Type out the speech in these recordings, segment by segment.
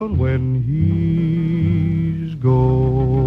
when he's gone.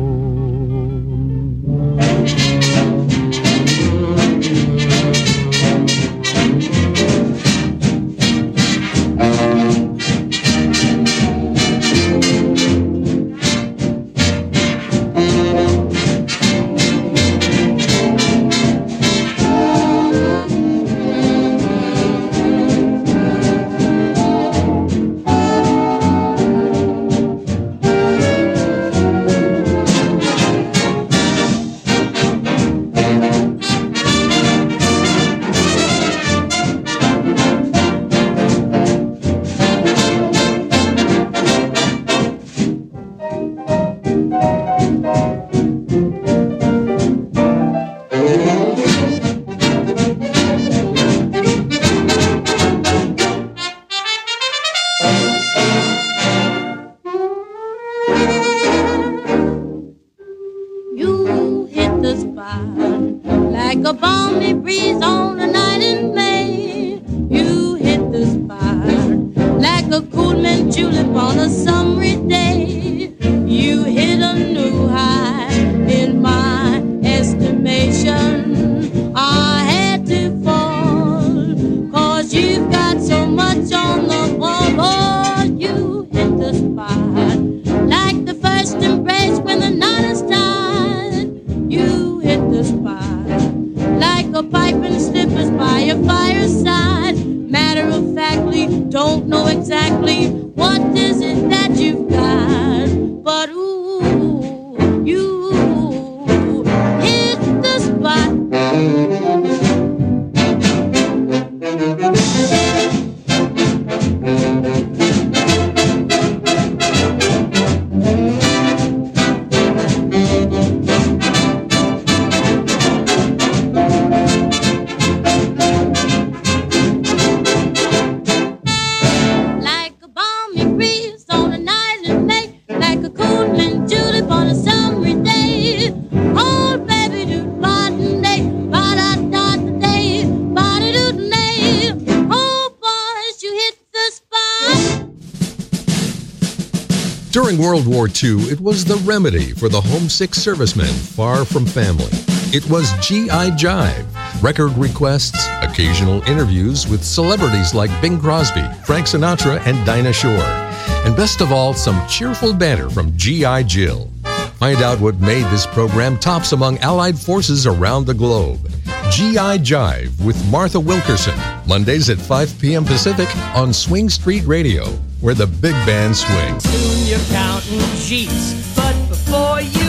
During World War II, it was the remedy for the homesick servicemen far from family. It was G.I. Jive, record requests, occasional interviews with celebrities like Bing Crosby, Frank Sinatra, and Dinah Shore. And best of all, some cheerful banter from G.I. Jill. Find out what made this program tops among Allied forces around the globe. G.I. Jive with Martha Wilkerson, Mondays at 5 p.m. Pacific on Swing Street Radio, where the big band swings. Soon you're counting sheets, but before you